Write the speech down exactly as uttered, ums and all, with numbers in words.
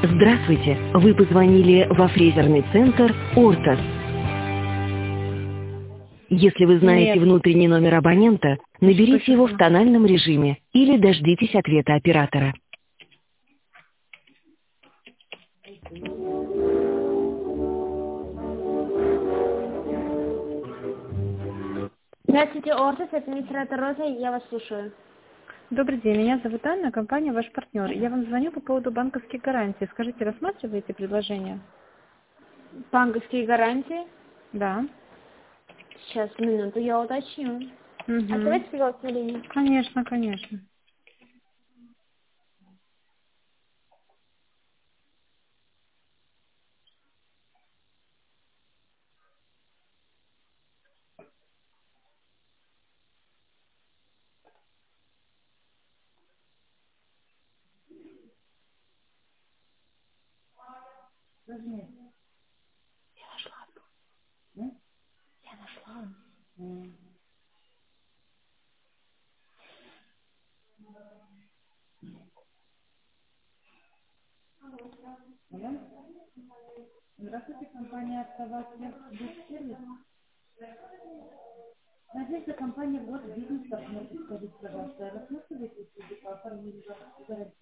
Здравствуйте! Вы позвонили во фрезерный центр «Ортос». Если вы знаете Нет. внутренний номер абонента, Ну что наберите еще его в там? тональном режиме или дождитесь ответа оператора. Здравствуйте, Ортис, это администратор Роза, я вас слушаю. Добрый день, меня зовут Анна, компания «Ваш партнер». Я вам звоню по поводу банковских гарантий. Скажите, рассматриваете предложение? Банковские гарантии? Да. Сейчас, минуту, я уточню. Угу. Оставайтесь, пожалуйста, на линии. Конечно, конечно. Здравствуйте, компания «АвтоВАЗ Сервис». Надежда, компания «Год Бизнес». Скажите, пожалуйста, рассматриваете услуги по оформлению гарантии?